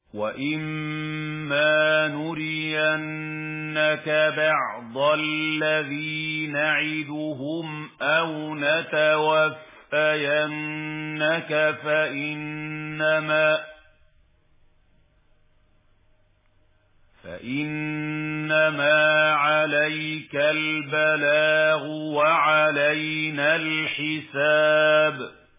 وَإِمَّا نُرِيَنَّكَ بَعْضَ الَّذِي نَعِدُهُمْ أَوْ نَتَوَفَّيَنَّكَ فَإِنَّمَا عَلَيْكَ الْبَلَاغُ وَعَلَيْنَا الْحِسَابُ